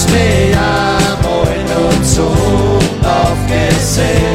te amo e non sono off che sei.